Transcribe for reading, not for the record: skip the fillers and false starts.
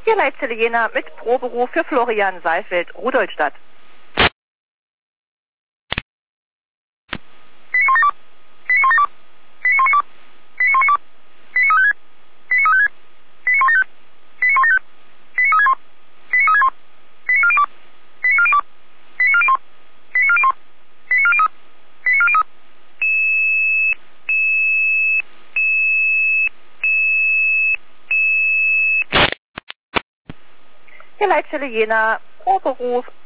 Hier Leitzelle Jena mit Proberuf für Florian Seifeld, Rudolstadt. Hier Leitstelle Jena, Proberuf